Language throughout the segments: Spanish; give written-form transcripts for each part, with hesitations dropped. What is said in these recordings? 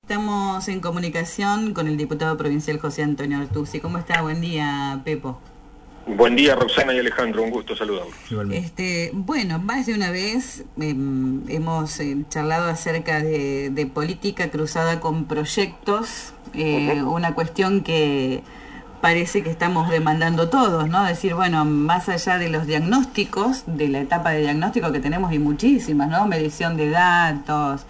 Estamos en comunicación con el diputado provincial José Antonio Artusi. ¿Cómo está? Buen día, Pepo. Buen día, Roxana y Alejandro, un gusto saludarlos. Bueno, más de una vez hemos charlado acerca de política cruzada con proyectos, una cuestión que parece que estamos demandando todos, ¿no? Decir, bueno, más allá de los diagnósticos, de la etapa de diagnóstico que tenemos, y muchísimas, ¿no? Medición de datos,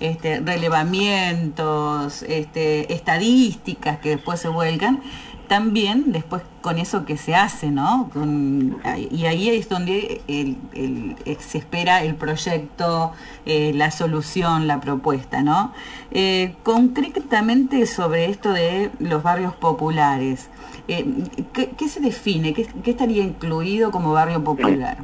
relevamientos, estadísticas que después se vuelcan, también después con eso que se hace, ¿no? Y ahí es donde se espera el proyecto, la solución, la propuesta, ¿no? Concretamente sobre esto de los barrios populares, ¿qué se define? ¿Qué estaría incluido como barrio popular?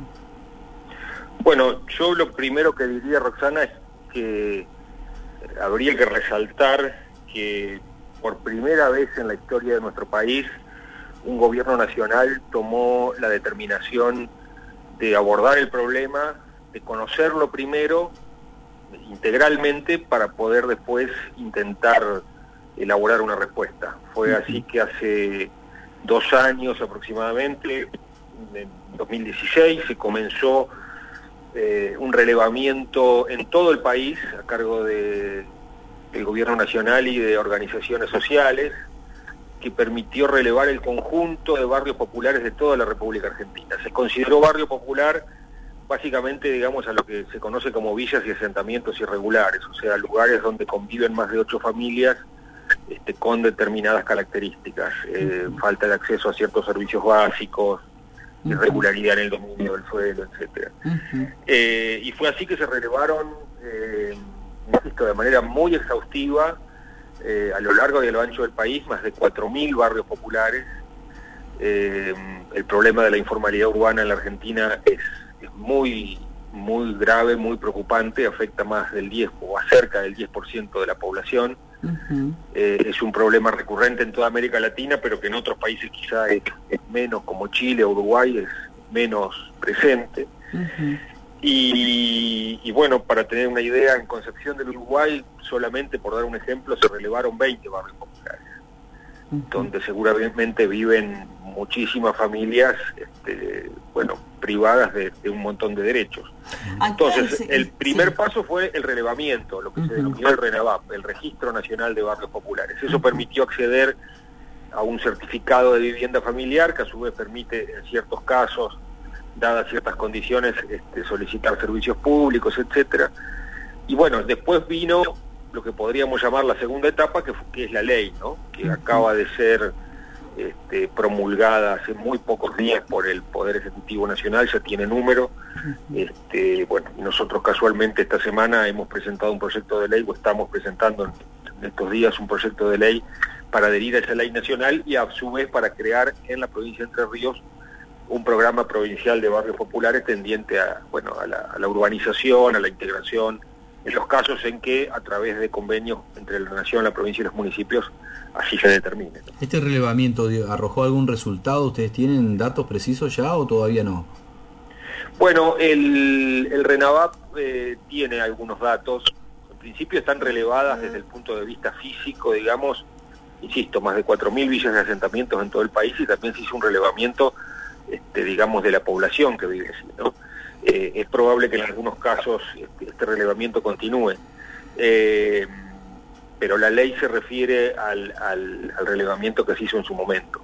Bueno, yo lo primero que diría, Roxana, es que habría que resaltar que por primera vez en la historia de nuestro país, un gobierno nacional tomó la determinación de abordar el problema, de conocerlo primero, integralmente, para poder después intentar elaborar una respuesta. Fue así que hace 2 años aproximadamente, en 2016, se comenzó un relevamiento en todo el país a cargo del gobierno nacional y de organizaciones sociales, que permitió relevar el conjunto de barrios populares de toda la República Argentina. Se consideró barrio popular básicamente, digamos, a lo que se conoce como villas y asentamientos irregulares, o sea, lugares donde conviven más de 8 familias con determinadas características, falta de acceso a ciertos servicios básicos, irregularidad en el dominio del suelo, etc. Y fue así que se relevaron, insisto, de manera muy exhaustiva, a lo largo y a lo ancho del país, más de 4.000 barrios populares. El problema de la informalidad urbana en la Argentina es muy grave, muy preocupante, afecta más del 10 o a cerca del 10% de la población. Es un problema recurrente en toda América Latina, pero que en otros países quizá es menos, como Chile o Uruguay, es menos presente. Y bueno, para tener una idea, en Concepción del Uruguay, solamente por dar un ejemplo, se relevaron 20 barrios populares, donde seguramente viven muchísimas familias, privadas de un montón de derechos. Entonces, el primer paso fue el relevamiento, lo que se denominó el RENAVAP, el Registro Nacional de Barrios Populares. Eso permitió acceder a un certificado de vivienda familiar, que a su vez permite, en ciertos casos, dadas ciertas condiciones, solicitar servicios públicos, etcétera. Y bueno, después vino lo que podríamos llamar la segunda etapa, que es la ley, ¿no? Que acaba de ser promulgada hace muy pocos días por el Poder Ejecutivo Nacional, ya tiene número. Bueno, nosotros casualmente esta semana hemos presentado un proyecto de ley, o estamos presentando en estos días un proyecto de ley para adherir a esa ley nacional y a su vez para crear en la provincia de Entre Ríos un programa provincial de barrios populares tendiente a la urbanización, a la integración, en los casos en que a través de convenios entre la nación, la provincia y los municipios así se determine. ¿Este relevamiento arrojó algún resultado? ¿Ustedes tienen datos precisos ya o todavía no? Bueno, el RENAVAP tiene algunos datos. En principio están relevadas desde el punto de vista físico, digamos, insisto, más de 4.000 villas de asentamientos en todo el país, y también se hizo un relevamiento digamos, de la población que vive allí, ¿no? Es probable que en algunos casos este relevamiento continúe, pero la ley se refiere al relevamiento que se hizo en su momento.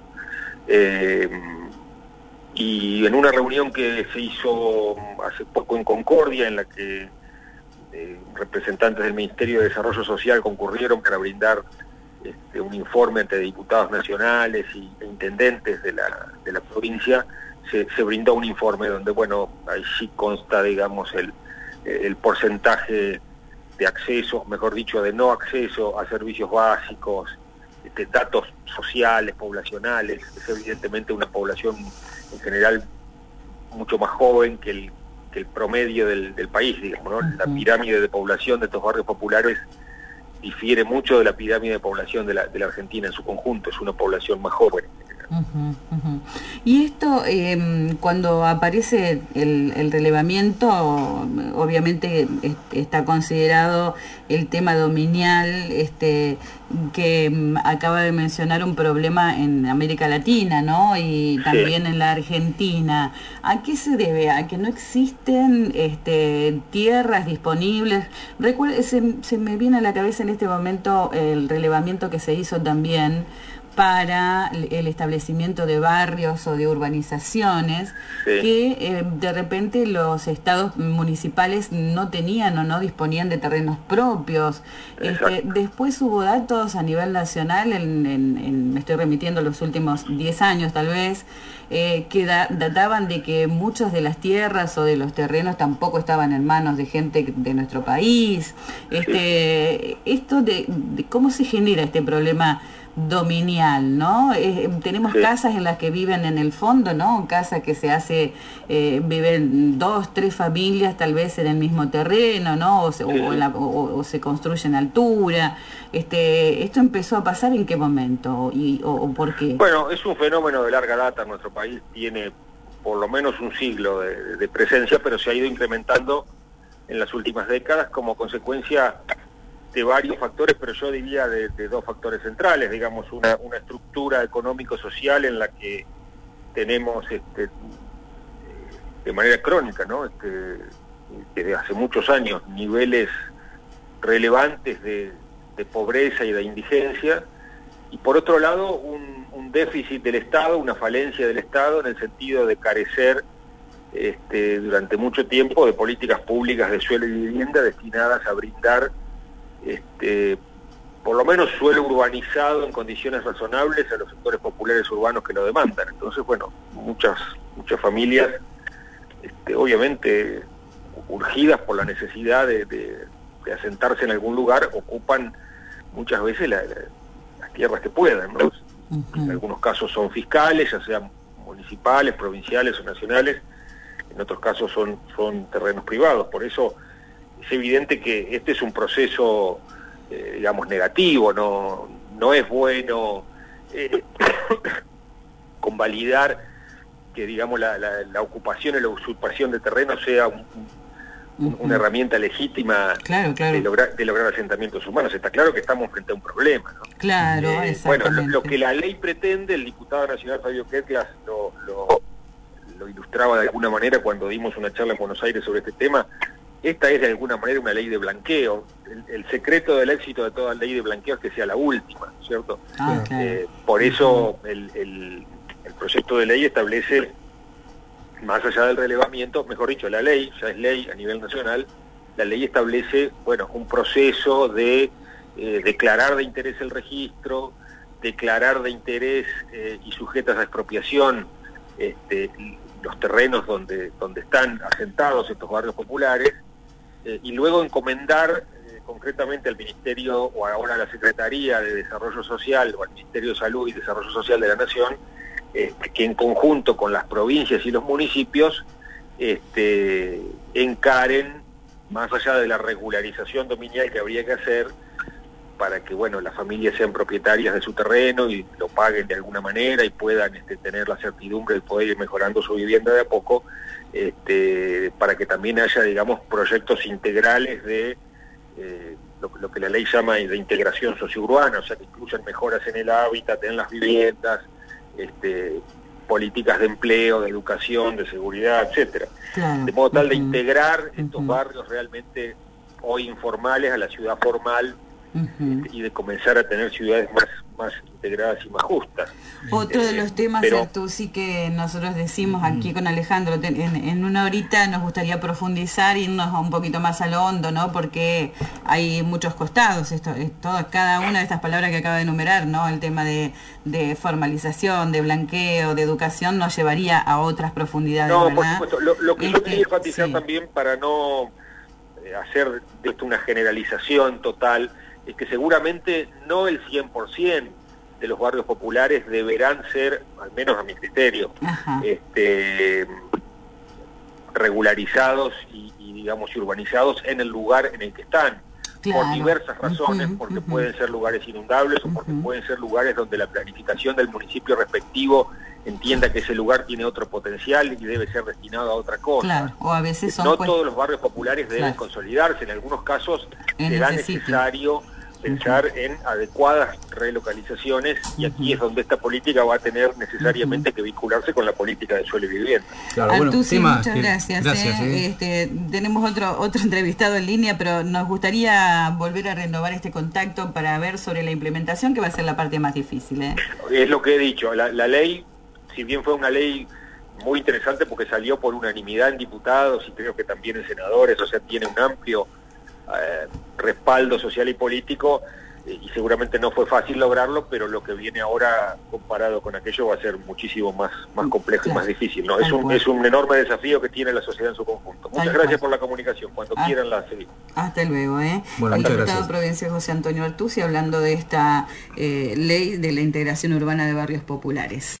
Y en una reunión que se hizo hace poco en Concordia, en la que representantes del Ministerio de Desarrollo Social concurrieron para brindar un informe ante diputados nacionales e intendentes de la provincia, se brindó un informe donde, bueno, ahí sí consta, digamos, el porcentaje de acceso, mejor dicho, de no acceso a servicios básicos, datos sociales, poblacionales. Es evidentemente una población en general mucho más joven que el promedio del país, digamos, ¿no? La pirámide de población de estos barrios populares difiere mucho de la pirámide de población de la Argentina en su conjunto, es una población más joven en general. Ujú, ujú. Y esto, cuando aparece el relevamiento, obviamente está considerado el tema dominial, que acaba de mencionar un problema en América Latina, ¿no? Y Sí. también en la Argentina. ¿A qué se debe? ¿A que no existen tierras disponibles? Se me viene a la cabeza en este momento el relevamiento que se hizo también para el establecimiento de barrios o de urbanizaciones Sí, que de repente los estados municipales no tenían o no disponían de terrenos propios. exacto. Después hubo datos a nivel nacional, me estoy remitiendo a los últimos 10 años tal vez, que databan de que muchas de las tierras o de los terrenos tampoco estaban en manos de gente de nuestro país. Sí, Esto de cómo se genera este problema dominial, ¿no? Tenemos sí, casas en las que viven en el fondo, ¿no? Casa que se hace, viven 2, 3 familias tal vez en el mismo terreno, ¿no? sí, sí. O se construye en altura. ¿Esto empezó a pasar en qué momento o por qué? Bueno, es un fenómeno de larga data. Nuestro país tiene por lo menos un siglo de presencia, pero se ha ido incrementando en las últimas décadas como consecuencia de varios factores, pero yo diría de dos factores centrales, digamos, una estructura económico-social en la que tenemos de manera crónica, ¿no? Desde hace muchos años, niveles relevantes de pobreza y de indigencia, y por otro lado un déficit del Estado, una falencia del Estado en el sentido de carecer durante mucho tiempo de políticas públicas de suelo y vivienda destinadas a brindar por lo menos suelo urbanizado en condiciones razonables a los sectores populares urbanos que lo demandan. Entonces, bueno, muchas familias, obviamente urgidas por la necesidad de asentarse en algún lugar, ocupan muchas veces las tierras que puedan, ¿no? En algunos casos son fiscales, ya sean municipales, provinciales o nacionales, en otros casos son terrenos privados. Por eso es evidente que este es un proceso, digamos, negativo, no es bueno convalidar que, digamos, la ocupación y la usurpación de terreno sea una herramienta legítima Claro, claro. de lograr asentamientos humanos. Está claro que estamos frente a un problema, ¿no? Claro, Bueno, exactamente. lo que la ley pretende, el diputado nacional Fabio Ketlas lo ilustraba de alguna manera cuando dimos una charla en Buenos Aires sobre este tema. Esta es de alguna manera una ley de blanqueo. El secreto del éxito de toda ley de blanqueo es que sea la última, ¿cierto? Ah, claro. Por eso el proyecto de ley establece, más allá del relevamiento, mejor dicho, la ley, ya es ley a nivel nacional, la ley establece, bueno, un proceso de declarar de interés el registro, declarar de interés y sujetas a expropiación los terrenos donde están asentados estos barrios populares, y luego encomendar concretamente al Ministerio, o ahora a la Secretaría de Desarrollo Social, o al Ministerio de Salud y Desarrollo Social de la Nación, que en conjunto con las provincias y los municipios encaren, más allá de la regularización dominial que habría que hacer, para que, bueno, las familias sean propietarias de su terreno y lo paguen de alguna manera y puedan tener la certidumbre de poder ir mejorando su vivienda de a poco, para que también haya, digamos, proyectos integrales de lo que la ley llama de integración sociourbana, o sea, que incluyan mejoras en el hábitat, en las viviendas, políticas de empleo, de educación, de seguridad, etcétera. Claro. De modo tal de integrar estos barrios realmente hoy informales a la ciudad formal, y de comenzar a tener ciudades más integradas y más justas. Otro de los temas, Artú, sí que nosotros decimos aquí con Alejandro, en una horita nos gustaría profundizar, irnos un poquito más a lo hondo, ¿no? Porque hay muchos costados, cada una de estas palabras que acaba de enumerar, ¿no? El tema de formalización, de blanqueo, de educación, nos llevaría a otras profundidades, no, ¿verdad? Por supuesto, lo que yo quería enfatizar sí. también, para no hacer de esto una generalización total, es que seguramente no el 100% de los barrios populares deberán ser, al menos a mi criterio, regularizados y digamos urbanizados en el lugar en el que están. Claro. por diversas razones, porque pueden ser lugares inundables o porque pueden ser lugares donde la planificación del municipio respectivo entienda que ese lugar tiene otro potencial y debe ser destinado a otra cosa. Claro, o a veces son no todos los barrios populares deben consolidarse, en algunos casos será necesario pensar en adecuadas relocalizaciones, y aquí es donde esta política va a tener necesariamente que vincularse con la política de suelo y vivienda. Claro, Artusi, muchas gracias. Tenemos otro entrevistado en línea, pero nos gustaría volver a renovar este contacto para ver sobre la implementación, que va a ser la parte más difícil. Es lo que he dicho, la ley, si bien fue una ley muy interesante porque salió por unanimidad en diputados y creo que también en senadores, o sea, tiene un amplio respaldo social y político, y seguramente no fue fácil lograrlo, pero lo que viene ahora comparado con aquello va a ser muchísimo más complejo y más difícil, ¿no? Es un enorme desafío que tiene la sociedad en su conjunto. Muchas gracias por la comunicación, cuando quieran la seguimos. Hasta luego. Bueno, el diputado diputado provincial José Antonio Artusi hablando de esta ley de la integración urbana de barrios populares.